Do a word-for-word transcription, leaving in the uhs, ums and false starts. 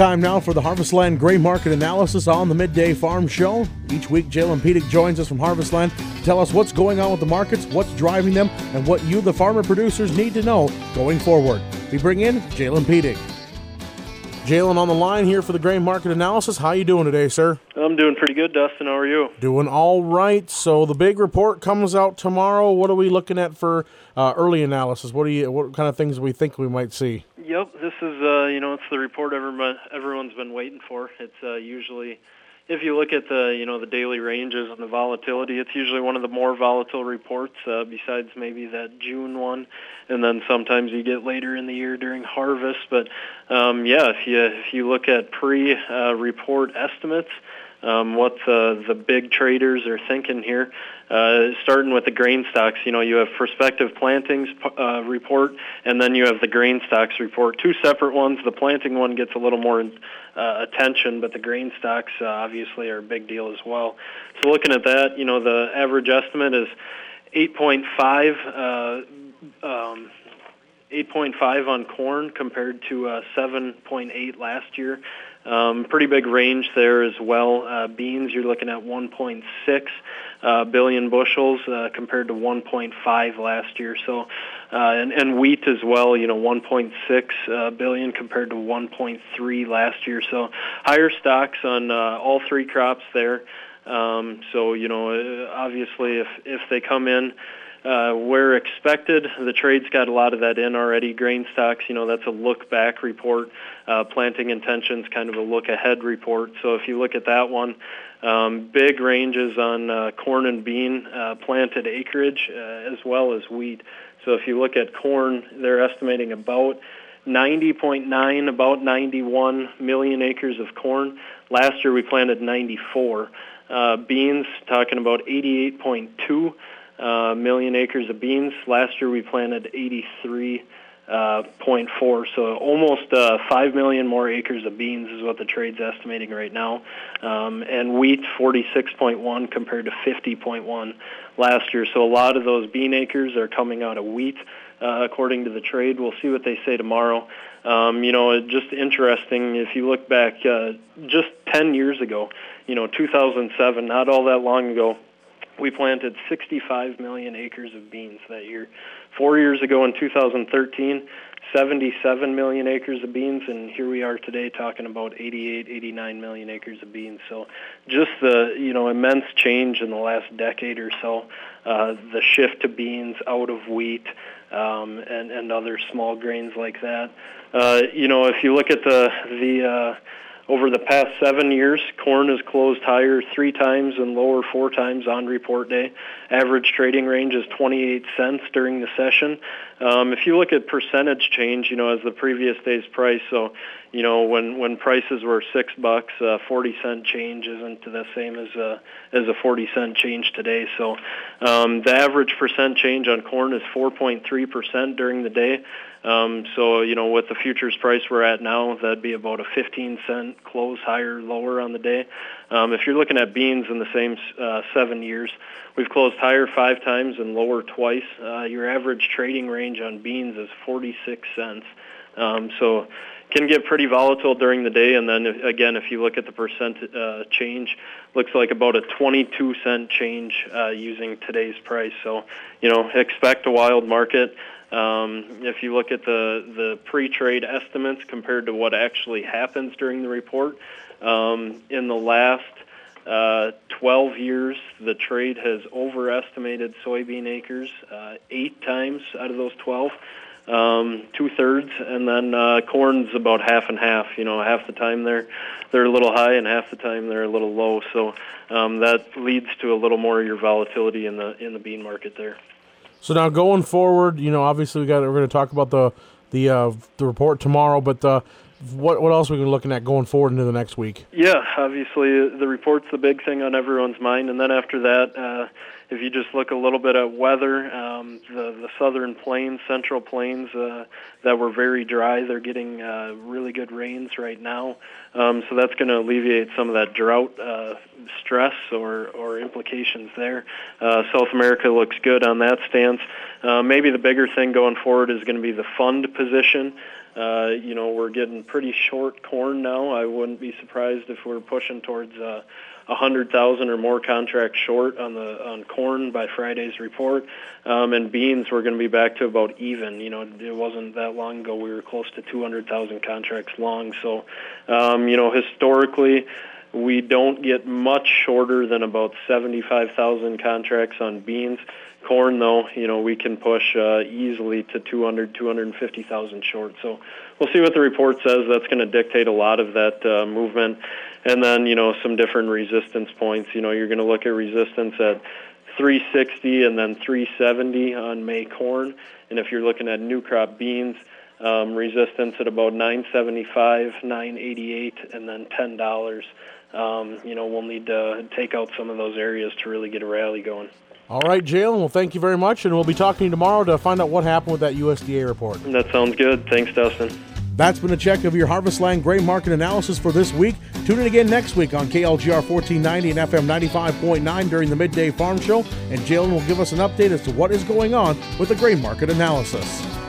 time now for the Harvestland Gray Market Analysis on the Midday Farm Show. Each week, Jalen Piedick joins us from Harvestland to tell us what's going on with the markets, what's driving them, and what you, the farmer producers, need to know going forward. We bring in Jalen Piedick. Jalen on the line here for the Gray Market Analysis. How you doing today, sir? I'm doing pretty good, Dustin. How are you? Doing all right. So the big report comes out tomorrow. What are we looking at for uh, early analysis? What do you? What kind of things do we think we might see? Yep, this is uh, you know it's the report everyone everyone's been waiting for. It's uh, usually, if you look at the you know the daily ranges and the volatility, it's usually one of the more volatile reports. Uh, besides maybe that June one, and then sometimes you get later in the year during harvest. But um, yeah, if you if you look at pre-report uh, estimates. Um, what the, the big traders are thinking here, uh, starting with the grain stocks. You know, you have prospective plantings uh, report, and then you have the grain stocks report. Two separate ones. The planting one gets a little more uh, attention, but the grain stocks uh, obviously are a big deal as well. So looking at that, you know, the average estimate is eight point five. Uh, um, eight point five on corn compared to uh, seven point eight last year. Um, pretty big range there as well. Uh, beans, you're looking at one point six uh, billion bushels uh, compared to one point five last year. So, uh, and, and wheat as well, you know, one point six uh, billion compared to one point three last year. So higher stocks on uh, all three crops there. Um, so, you know, obviously if, if they come in Uh, where expected, the trade's got a lot of that in already. Grain stocks, you know, that's a look-back report. Uh, planting intentions, kind of a look-ahead report. So if you look at that one, um, big ranges on uh, corn and bean uh, planted acreage uh, as well as wheat. So if you look at corn, they're estimating about ninety point nine, about ninety-one million acres of corn. Last year we planted ninety-four. Uh, beans, talking about eighty-eight point two. Uh, million acres of beans. Last year we planted eighty-three point four, so almost uh, five million more acres of beans is what the trade's estimating right now. Um, and wheat, forty-six point one compared to fifty point one last year. So a lot of those bean acres are coming out of wheat, uh, according to the trade. We'll see what they say tomorrow. Um, you know, just interesting, if you look back uh, just ten years ago, you know, two thousand seven, not all that long ago, we planted sixty-five million acres of beans that year. Four years ago in two thousand thirteen, seventy-seven million acres of beans, and here we are today talking about eighty-eight, eighty-nine million acres of beans. So just the, you know, immense change in the last decade or so, uh, the shift to beans out of wheat um, and, and other small grains like that. Uh, you know, if you look at the, the uh, over the past seven years, corn has closed higher three times and lower four times on report day. Average trading range is twenty-eight cents during the session. Um, if you look at percentage change, you know, as the previous day's price, so, you know, when, when prices were six bucks, uh, forty cent change isn't the same as a, as a forty cent change today. So um, the average percent change on corn is four point three percent during the day. Um, so, you know, with the futures price we're at now, that'd be about a fifteen cent close higher, lower on the day. Um, if you're looking at beans in the same uh, seven years, we've closed higher five times and lower twice. Uh, your average trading range on beans is forty-six cents. Um, so can get pretty volatile during the day. And then, if, again, if you look at the percent uh, change, looks like about a twenty-two cent change uh, using today's price. So, you know, expect a wild market. Um, if you look at the, the pre-trade estimates compared to what actually happens during the report, um, in the last uh, twelve years, the trade has overestimated soybean acres uh, eight times out of those twelve, um, two-thirds, and then uh, corn's about half and half. You know, half the time they're they're a little high, and half the time they're a little low. So um, that leads to a little more of your volatility in the in the bean market there. So now going forward, you know, obviously we got we're going to talk about the the uh, the report tomorrow, but uh, what what else are we looking at going forward into the next week? Yeah, obviously the report's the big thing on everyone's mind, and then after that, uh, if you just look a little bit at weather, um, the the southern plains, central plains uh, that were very dry, they're getting uh, really good rains right now, um, so that's going to alleviate some of that drought uh, stress or or implications there. Uh, South America looks good on that stance. Uh, maybe the bigger thing going forward is going to be the fund position. Uh, you know, we're getting pretty short corn now. I wouldn't be surprised if we're pushing towards uh, one hundred thousand or more contracts short on the on corn by Friday's report. Um, and beans, we're going to be back to about even. You know, it wasn't that long ago we were close to two hundred thousand contracts long. So, um, you know, historically, we don't get much shorter than about seventy-five thousand contracts on beans. Corn, though, you know, we can push uh, easily to two hundred, two hundred fifty thousand short. So we'll see what the report says. That's going to dictate a lot of that uh, movement. And then, you know, some different resistance points. You know, you're going to look at resistance at three sixty and then three seventy on May corn. And if you're looking at new crop beans, um, resistance at about nine seventy-five, nine eighty-eight, and then ten dollars. Um, you know, we'll need to take out some of those areas to really get a rally going. All right, Jalen, well, thank you very much, and we'll be talking to you tomorrow to find out what happened with that U S D A report. That sounds good. Thanks, Dustin. That's been a check of your Harvestland grain market analysis for this week. Tune in again next week on K L G R fourteen ninety and F M ninety-five point nine during the Midday Farm Show, and Jalen will give us an update as to what is going on with the grain market analysis.